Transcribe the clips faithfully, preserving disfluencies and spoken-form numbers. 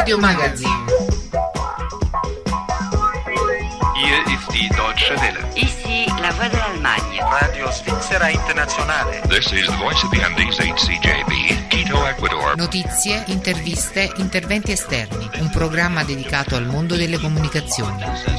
Radio Magazine. Hier ist die Deutsche Welle. Ici la Voix de l'Allemagne. Radio Svizzera Internazionale. This is the Voice of the Andes, H C J B, Quito, Ecuador. Notizie, interviste, interventi esterni. Un programma dedicato al mondo delle comunicazioni.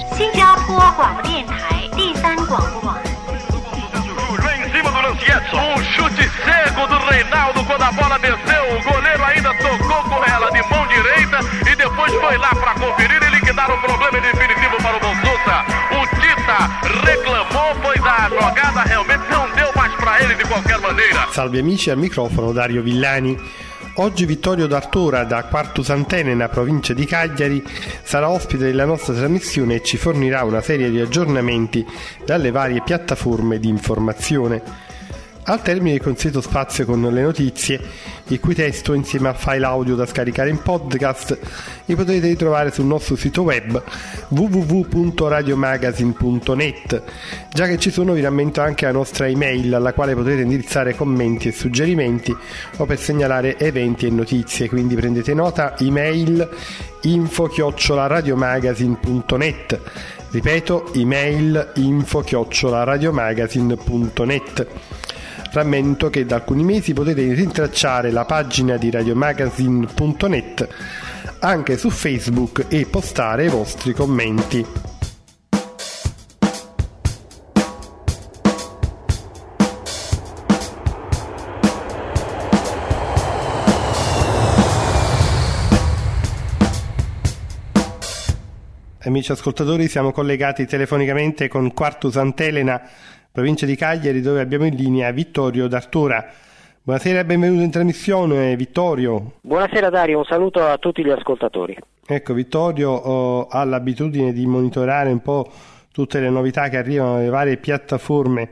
Em cima do Lancietto, um chute cego do Reinaldo quando a bola desceu, o goleiro ainda tocou com ela de mão direita e depois foi lá para conferir e liquidar o problema definitivo para o Bonsuta. O Tita reclamou, pois a jogada realmente não deu mais para ele de qualquer maneira. Salve amici, al microfono Dario Villani. Oggi Vittorio D'Artora da Quartu Sant'Elena, provincia di Cagliari, sarà ospite della nostra trasmissione e ci fornirà una serie di aggiornamenti dalle varie piattaforme di informazione. Al termine del consueto spazio con le notizie, il cui testo insieme a file audio da scaricare in podcast li potete ritrovare sul nostro sito web w w w punto radiomagazine punto net. Già che ci sono, vi rammento anche la nostra email alla quale potete indirizzare commenti e suggerimenti o per segnalare eventi e notizie, quindi prendete nota: email info chiocciola radiomagazine punto net. Ripeto, email info chiocciola radiomagazine punto net. Rammento che da alcuni mesi potete rintracciare la pagina di radiomagazine punto net anche su Facebook e postare i vostri commenti. Amici ascoltatori, siamo collegati telefonicamente con Quartu Sant'Elena, provincia di Cagliari, dove abbiamo in linea Vittorio D'Artora. Buonasera e benvenuto in trasmissione, Vittorio. Buonasera Dario, un saluto a tutti gli ascoltatori. Ecco, Vittorio oh, ha l'abitudine di monitorare un po' tutte le novità che arrivano dalle varie piattaforme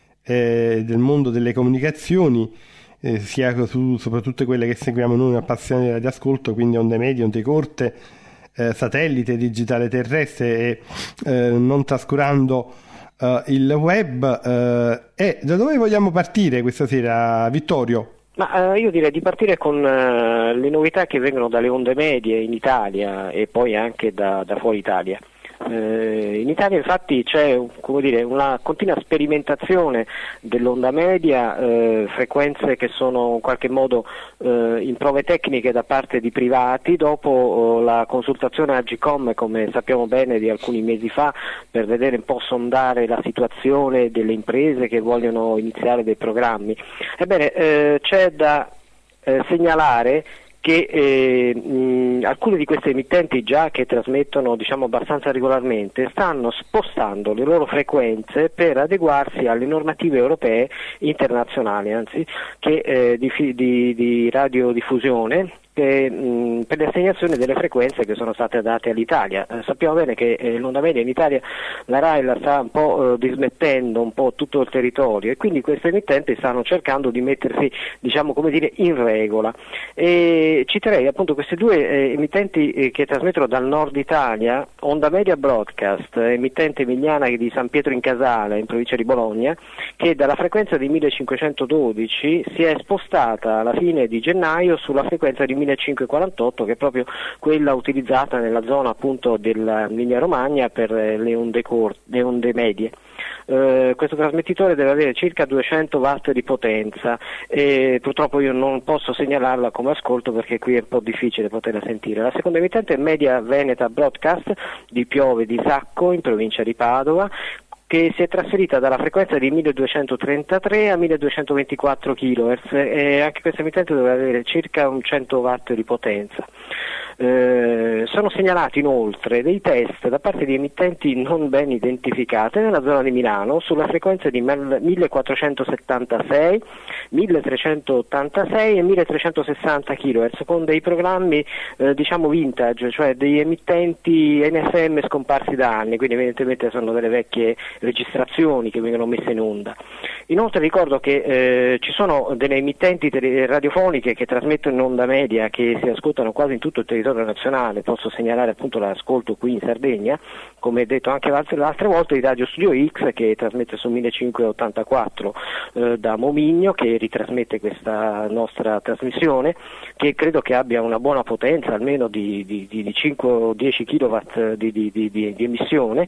eh, del mondo delle comunicazioni, eh, sia su, soprattutto quelle che seguiamo noi appassionati di ascolto, quindi onde medie, onde corte, eh, satellite, digitale terrestre e eh, non trascurando Uh, il web. Uh, e da dove vogliamo partire questa sera, Vittorio? Ma uh, io direi di partire con uh, le novità che vengono dalle onde medie in Italia e poi anche da, da fuori Italia. Uh, in Italia infatti c'è, come dire, una continua sperimentazione dell'onda media, uh, frequenze che sono in qualche modo uh, in prove tecniche da parte di privati dopo uh, la consultazione Agcom, come sappiamo bene, di alcuni mesi fa, per vedere un po' sondare la situazione delle imprese che vogliono iniziare dei programmi. Ebbene, uh, c'è da uh, segnalare che eh, mh, alcune di queste emittenti, già che trasmettono diciamo abbastanza regolarmente, stanno spostando le loro frequenze per adeguarsi alle normative europee internazionali, anzi, che eh, di, di, di radiodiffusione, che, mh, per l'assegnazione delle frequenze che sono state date all'Italia. Eh, sappiamo bene che eh, l'onda media in Italia, la RAI la sta un po' eh, dismettendo un po' tutto il territorio e quindi queste emittenti stanno cercando di mettersi, diciamo, come dire, in regola. E citerei appunto queste due eh, emittenti eh, che trasmettono dal nord Italia: Onda Media Broadcast, emittente emiliana di San Pietro in Casale, in provincia di Bologna, che dalla frequenza di millecinquecentododici si è spostata alla fine di gennaio sulla frequenza di millecinquecentoquarantotto, che è proprio quella utilizzata nella zona appunto dell'Emilia Romagna per le onde corte, le onde medie. Uh, questo trasmettitore deve avere circa duecento watt di potenza e purtroppo io non posso segnalarla come ascolto perché qui è un po' difficile poterla sentire. La seconda emittente è Media Veneta Broadcast di Piove di Sacco, in provincia di Padova, che si è trasferita dalla frequenza di milleduecentotrentatré a milleduecentoventiquattro chilohertz e anche questa emittente deve avere circa un cento watt di potenza. Eh, sono segnalati inoltre dei test da parte di emittenti non ben identificate nella zona di Milano sulla frequenza di millequattrocentosettantasei, milletrecentottantasei e milletrecentosessanta chilohertz con dei programmi eh, diciamo vintage, cioè degli emittenti N F M scomparsi da anni, quindi evidentemente sono delle vecchie registrazioni che vengono messe in onda. Inoltre ricordo che eh, ci sono delle emittenti tele- radiofoniche che trasmettono in onda media, che si ascoltano quasi in tutto il territorio nazionale. Posso segnalare appunto l'ascolto qui in Sardegna, come detto anche l'altre, l'altre volte, di Radio Studio X, che trasmette su millecinquecentottantaquattro eh, da Momigno, che ritrasmette questa nostra trasmissione, che credo che abbia una buona potenza, almeno di, di, di, di cinque o dieci chilowatt di, di, di, di, di emissione,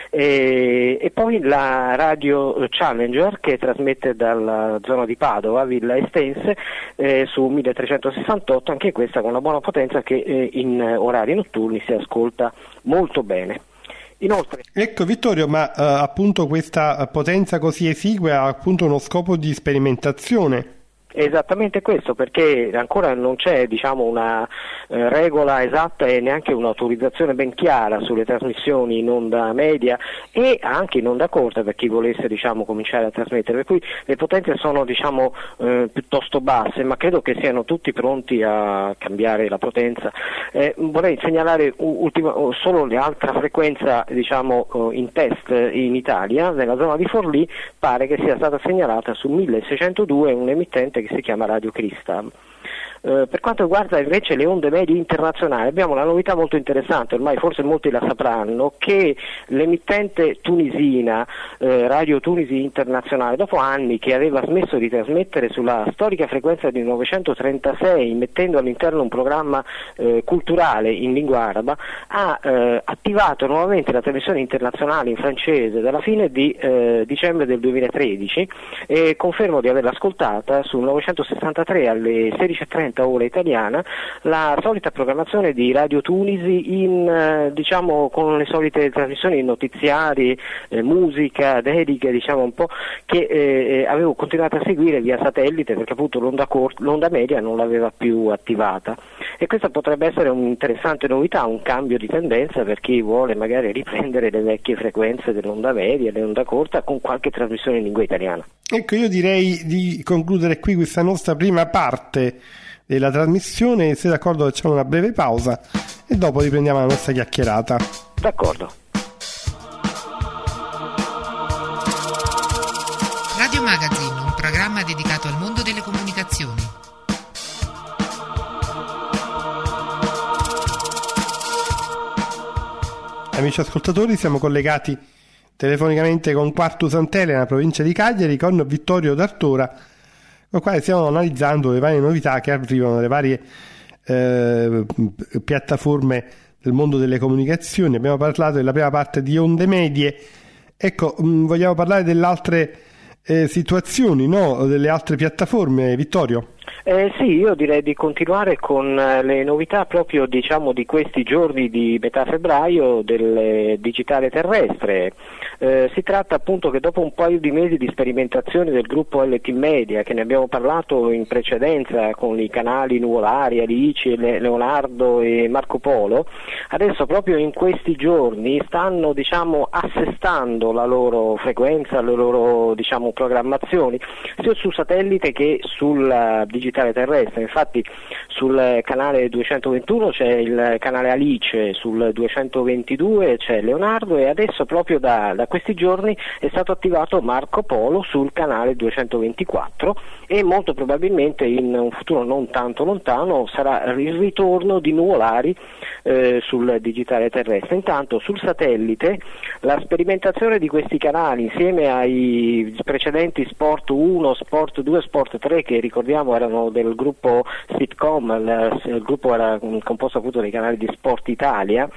e, e poi la Radio Challenger, che trasmette dalla zona di Padova, Villa Estense, eh, su milletrecentosessantotto, anche questa con una buona potenza, che eh, in orari notturni si ascolta molto bene. Inoltre... Ecco Vittorio, ma eh, appunto questa potenza così esigua ha appunto uno scopo di sperimentazione. Esattamente questo, perché ancora non c'è, diciamo, una eh, regola esatta e neanche un'autorizzazione ben chiara sulle trasmissioni in onda media e anche in onda corta, per chi volesse, diciamo, cominciare a trasmettere, per cui le potenze sono, diciamo, eh, piuttosto basse, ma credo che siano tutti pronti a cambiare la potenza. Eh, vorrei segnalare ultima, solo l'altra frequenza, diciamo, in test in Italia, nella zona di Forlì, pare che sia stata segnalata su milleseicentodue, un emittente che si chiama Radio Cristal. Eh, per quanto riguarda invece le onde medie internazionali, abbiamo una novità molto interessante, ormai forse molti la sapranno, che l'emittente tunisina eh, Radio Tunisi Internazionale, dopo anni che aveva smesso di trasmettere sulla storica frequenza di novecentotrentasei, mettendo all'interno un programma eh, culturale in lingua araba, ha eh, attivato nuovamente la trasmissione internazionale in francese dalla fine di eh, dicembre del duemilatredici, e confermo di averla ascoltata sul novecentosessantatré alle sedici e trenta ora italiana, la solita programmazione di Radio Tunisi in, eh, diciamo, con le solite trasmissioni, notiziari, eh, musica, dediche, diciamo un po', che eh, avevo continuato a seguire via satellite, perché appunto l'onda, cort- l'onda media non l'aveva più attivata, e questa potrebbe essere un'interessante novità, un cambio di tendenza per chi vuole magari riprendere le vecchie frequenze dell'onda media, dell'onda corta, con qualche trasmissione in lingua italiana. Ecco, io direi di concludere qui questa nostra prima parte della trasmissione. Se d'accordo facciamo una breve pausa e dopo riprendiamo la nostra chiacchierata. D'accordo. Radio Magazine, un programma dedicato al mondo delle comunicazioni. Amici ascoltatori, siamo collegati telefonicamente con Quartu Sant'Elena, provincia di Cagliari, con Vittorio D'Artora, con il quale stiamo analizzando le varie novità che arrivano dalle varie eh, piattaforme del mondo delle comunicazioni. Abbiamo parlato della prima parte di onde medie. Ecco, mh, vogliamo parlare delle altre eh, situazioni, no? Delle altre piattaforme, Vittorio? Eh, sì, io direi di continuare con eh, le novità proprio, diciamo, di questi giorni di metà febbraio del digitale terrestre. Eh, si tratta appunto che dopo un paio di mesi di sperimentazione del gruppo L T Media, che ne abbiamo parlato in precedenza con i canali Nuvolari, Alice, Le- Leonardo e Marco Polo, adesso proprio in questi giorni stanno, diciamo, assestando la loro frequenza, le loro, diciamo, programmazioni, sia sul satellite che sul digitale terrestre. Infatti sul canale duecentoventuno c'è il canale Alice, sul duecentoventidue c'è Leonardo, e adesso proprio da, da questi giorni è stato attivato Marco Polo sul canale duecentoventiquattro, e molto probabilmente in un futuro non tanto lontano sarà il ritorno di Nuvolari eh, sul digitale terrestre. Intanto sul satellite la sperimentazione di questi canali, insieme ai precedenti Sport uno, Sport due, Sport tre, che ricordiamo erano del gruppo Sitcom, il, il gruppo era composto appunto dai canali di Sport Italia.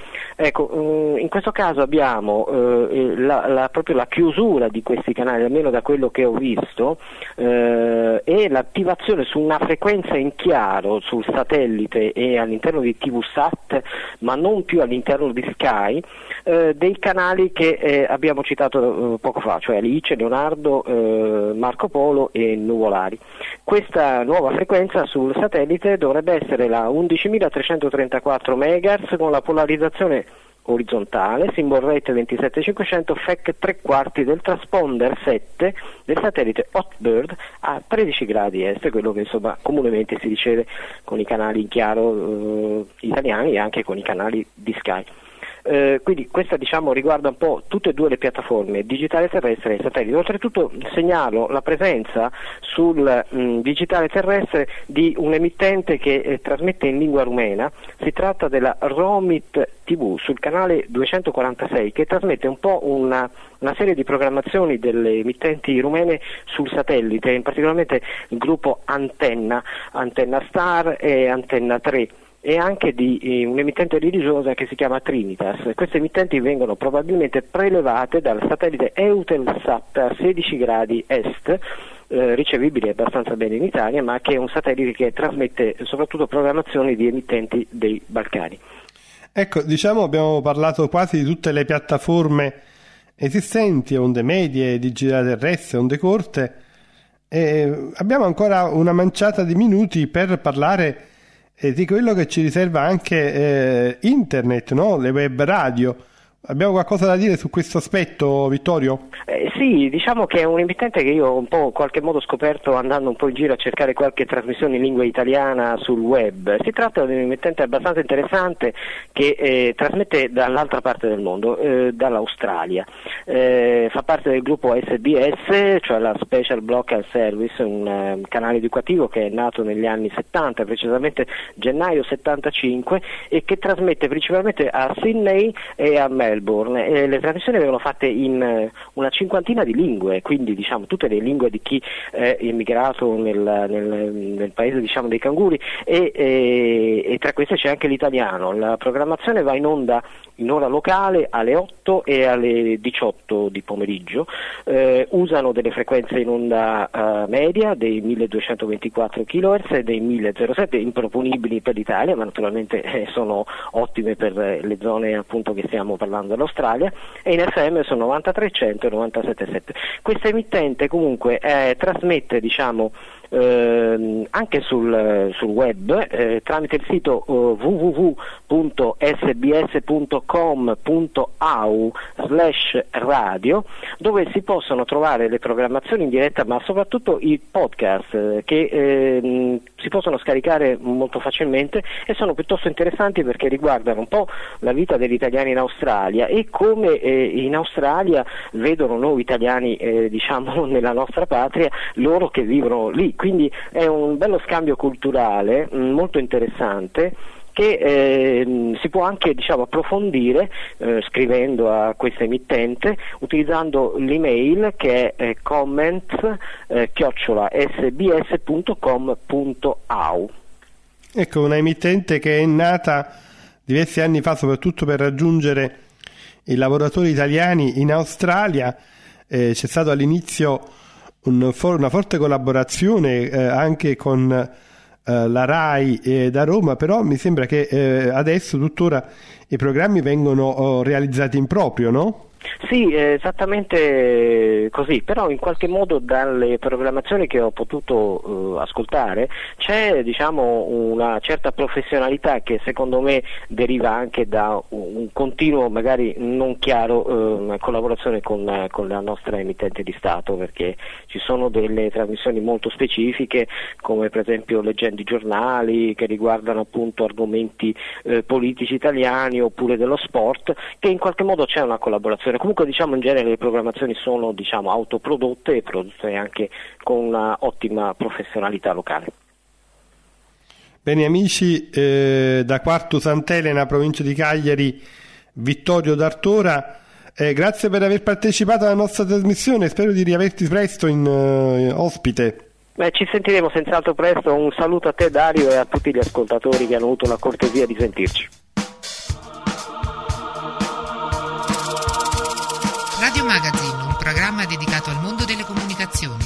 Ecco, in questo caso abbiamo eh, la, la, proprio la chiusura di questi canali, almeno da quello che ho visto, eh, e l'attivazione su una frequenza in chiaro sul satellite e all'interno di TVSat, ma non più all'interno di Sky, eh, dei canali che eh, abbiamo citato eh, poco fa, cioè Alice, Leonardo, eh, Marco Polo e Nuvolari. Questa nuova frequenza sul satellite dovrebbe essere la undicimilatrecentotrentaquattro megahertz con la polarizzazione orizzontale, symbol rate ventisettecinquecento, F E C tre quarti del transponder sette del satellite Hotbird a tredici gradi est, quello che insomma comunemente si riceve con i canali in chiaro eh, italiani e anche con i canali di Sky. Eh, quindi questa diciamo riguarda un po' tutte e due le piattaforme, digitale terrestre e satellite. Oltretutto segnalo la presenza sul mh, digitale terrestre di un emittente che eh, trasmette in lingua rumena. Si tratta della Romit tivù sul canale duecentoquarantasei, che trasmette un po' una, una serie di programmazioni delle emittenti rumene sul satellite, in particolarmente il gruppo Antenna, Antenna Star e Antenna tre, e anche di eh, un'emittente religiosa che si chiama Trinitas. Queste emittenti vengono probabilmente prelevate dal satellite Eutelsat a sedici gradi est, eh, ricevibile abbastanza bene in Italia, ma che è un satellite che trasmette soprattutto programmazioni di emittenti dei Balcani. Ecco, diciamo abbiamo parlato quasi di tutte le piattaforme esistenti, onde medie, digitale terrestre, onde corte, e abbiamo ancora una manciata di minuti per parlare e di quello che ci riserva anche eh, internet, no? Le web radio. Abbiamo qualcosa da dire su questo aspetto, Vittorio? Eh, sì, diciamo che è un emittente che io ho un po' in qualche modo scoperto andando un po' in giro a cercare qualche trasmissione in lingua italiana sul web. Si tratta di un emittente abbastanza interessante che eh, trasmette dall'altra parte del mondo, eh, dall'Australia. Eh, fa parte del gruppo S B S, cioè la Special Broadcast Service, un um, canale educativo che è nato negli anni settanta, precisamente gennaio settantacinque, e che trasmette principalmente a Sydney e a Melbourne. Eh, le trasmissioni vengono fatte in eh, una cinquantina di lingue, quindi diciamo tutte le lingue di chi è immigrato nel, nel, nel paese diciamo dei canguri, e, e, e tra queste c'è anche l'italiano. La programmazione va in onda in ora locale alle otto e alle diciotto di pomeriggio, eh, usano delle frequenze in onda uh, media dei milleduecentoventiquattro chilohertz e dei mille sette, improponibili per l'Italia, ma naturalmente eh, sono ottime per eh, le zone appunto che stiamo parlando dell'Australia, e in F M sono novantatré cento e novantasette virgola sette. Questa emittente comunque eh, trasmette diciamo Eh, anche sul, sul web eh, tramite il sito eh, w w w punto s b s punto com punto a u slash radio, dove si possono trovare le programmazioni in diretta, ma soprattutto i podcast eh, che eh, si possono scaricare molto facilmente e sono piuttosto interessanti perché riguardano un po' la vita degli italiani in Australia e come eh, in Australia vedono noi italiani eh, diciamo nella nostra patria, loro che vivono lì. Quindi è un bello scambio culturale mh, molto interessante che eh, si può anche diciamo approfondire eh, scrivendo a questa emittente, utilizzando l'email che è eh, comments eh, chiocciola s b s punto com punto a u. Ecco, una emittente che è nata diversi anni fa soprattutto per raggiungere i lavoratori italiani in Australia. Eh, c'è stato all'inizio un for- una forte collaborazione eh, anche con eh, la RAI eh, da Roma, però mi sembra che eh, adesso tuttora i programmi vengono oh, realizzati in proprio, no? Sì, esattamente così, però in qualche modo dalle programmazioni che ho potuto uh, ascoltare c'è diciamo una certa professionalità che secondo me deriva anche da un continuo, magari non chiaro, uh, collaborazione con, con la nostra emittente di Stato, perché ci sono delle trasmissioni molto specifiche come per esempio leggendo i giornali che riguardano appunto argomenti uh, politici italiani oppure dello sport, che in qualche modo c'è una collaborazione. Comunque diciamo in genere le programmazioni sono diciamo autoprodotte e prodotte anche con una ottima professionalità locale. Bene amici, eh, da Quartu Sant'Elena, provincia di Cagliari, Vittorio D'Artora, eh, grazie per aver partecipato alla nostra trasmissione, spero di riaverti presto in uh, ospite. Beh, ci sentiremo senz'altro presto, un saluto a te Dario e a tutti gli ascoltatori che hanno avuto la cortesia di sentirci. Radio Magazine, un programma dedicato al mondo delle comunicazioni.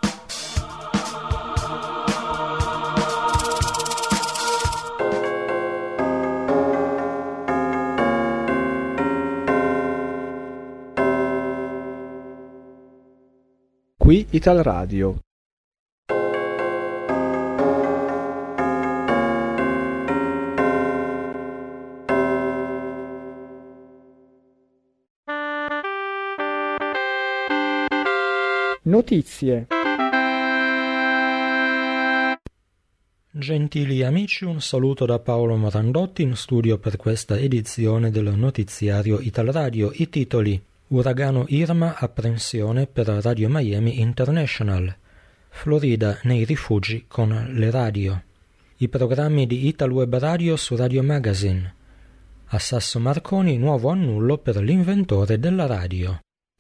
Qui Ital Radio. Notizie. Gentili amici, un saluto da Paolo Morandotti in studio per questa edizione del notiziario Italradio. I titoli: Uragano Irma, apprensione per Radio Miami International. Florida nei rifugi con le radio. I programmi di Italweb Radio su Radio Magazine. A Sasso Marconi nuovo annullo per l'inventore della radio.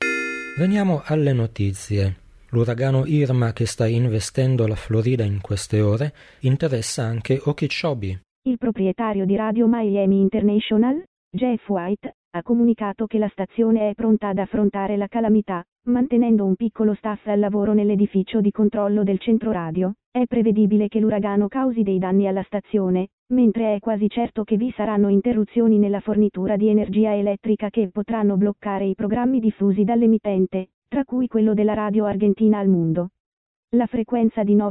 Veniamo alle notizie. L'uragano Irma che sta investendo la Florida in queste ore interessa anche Okeechobee. Il proprietario di Radio Miami International, Jeff White, ha comunicato che la stazione è pronta ad affrontare la calamità, mantenendo un piccolo staff al lavoro nell'edificio di controllo del centro radio. È prevedibile che l'uragano causi dei danni alla stazione, mentre è quasi certo che vi saranno interruzioni nella fornitura di energia elettrica che potranno bloccare i programmi diffusi dall'emittente, tra cui quello della radio argentina al mondo. La frequenza di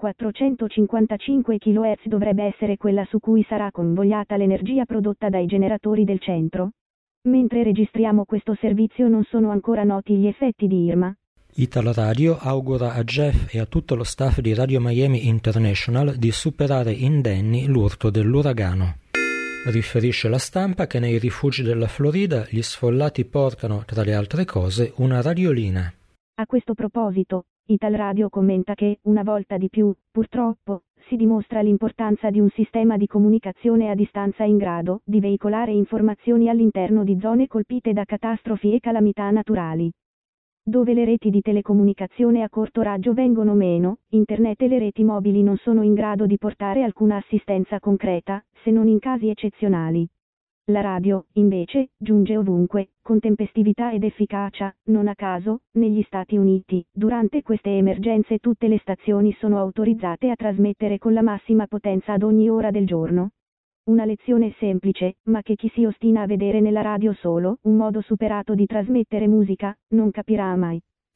novemilaquattrocentocinquantacinque chilohertz dovrebbe essere quella su cui sarà convogliata l'energia prodotta dai generatori del centro. Mentre registriamo questo servizio non sono ancora noti gli effetti di Irma. Italradio augura a Jeff e a tutto lo staff di Radio Miami International di superare indenni l'urto dell'uragano. Riferisce la stampa che nei rifugi della Florida gli sfollati portano, tra le altre cose, una radiolina. A questo proposito, Italradio commenta che, una volta di più, purtroppo, si dimostra l'importanza di un sistema di comunicazione a distanza in grado di veicolare informazioni all'interno di zone colpite da catastrofi e calamità naturali. Dove le reti di telecomunicazione a corto raggio vengono meno, internet e le reti mobili non sono in grado di portare alcuna assistenza concreta, se non in casi eccezionali. La radio, invece, giunge ovunque, con tempestività ed efficacia. Non a caso, negli Stati Uniti, durante queste emergenze tutte le stazioni sono autorizzate a trasmettere con la massima potenza ad ogni ora del giorno. Una lezione semplice, ma che chi si ostina a vedere nella radio solo un modo superato di trasmettere musica, non capirà mai.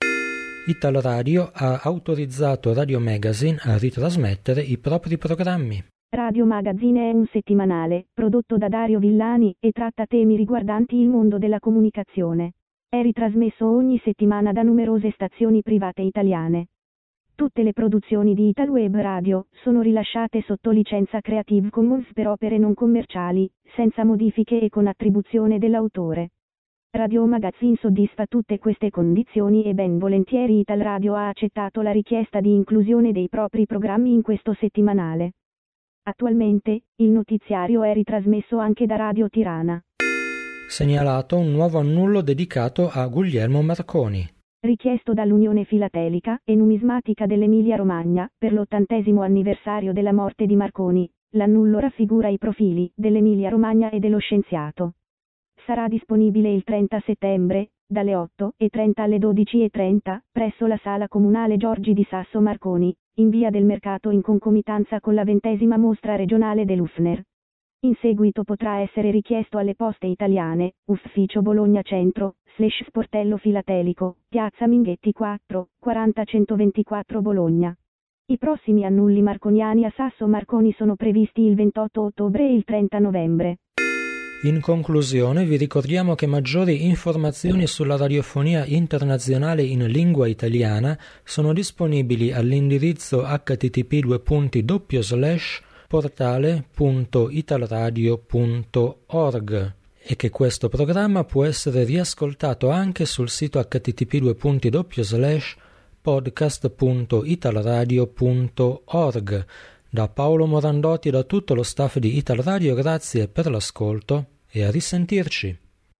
Italradio ha autorizzato Radio Magazine a ritrasmettere i propri programmi. Radio Magazine è un settimanale, prodotto da Dario Villani, e tratta temi riguardanti il mondo della comunicazione. È ritrasmesso ogni settimana da numerose stazioni private italiane. Tutte le produzioni di Italweb Radio sono rilasciate sotto licenza Creative Commons per opere non commerciali, senza modifiche e con attribuzione dell'autore. Radio Magazine soddisfa tutte queste condizioni e ben volentieri Italradio ha accettato la richiesta di inclusione dei propri programmi in questo settimanale. Attualmente, il notiziario è ritrasmesso anche da Radio Tirana. Segnalato un nuovo annullo dedicato a Guglielmo Marconi. Richiesto dall'Unione Filatelica e Numismatica dell'Emilia-Romagna, per l'ottantesimo anniversario della morte di Marconi, l'annullo raffigura i profili dell'Emilia-Romagna e dello scienziato. Sarà disponibile il trenta settembre, dalle otto e trenta alle dodici e trenta, presso la Sala Comunale Giorgi di Sasso Marconi, in via del Mercato in concomitanza con la ventesima mostra regionale dell'Ufner. In seguito potrà essere richiesto alle Poste Italiane, Ufficio Bologna Centro, slash Sportello Filatelico, Piazza Minghetti quattro, quaranta centoventiquattro Bologna. I prossimi annulli marconiani a Sasso Marconi sono previsti il ventotto ottobre e il trenta novembre. In conclusione vi ricordiamo che maggiori informazioni sulla radiofonia internazionale in lingua italiana sono disponibili all'indirizzo h t t p due punti doppio slash portale punto italradio punto org e che questo programma può essere riascoltato anche sul sito h t t p due punti doppio slash podcast punto italradio punto org. Da Paolo Morandotti e da tutto lo staff di Italradio grazie per l'ascolto e a risentirci.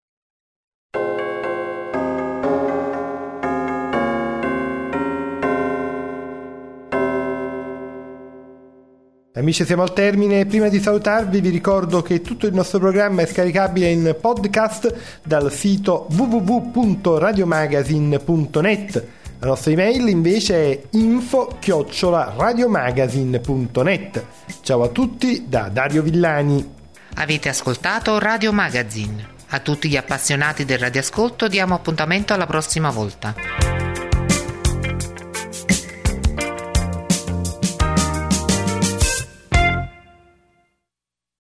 Amici, siamo al termine. Prima di salutarvi vi ricordo che tutto il nostro programma è scaricabile in podcast dal sito w w w punto radiomagazine punto net. La nostra email invece è info chiocciola radiomagazine punto net. Ciao a tutti da Dario Villani. Avete ascoltato Radio Magazine. A tutti gli appassionati del radioascolto diamo appuntamento alla prossima volta.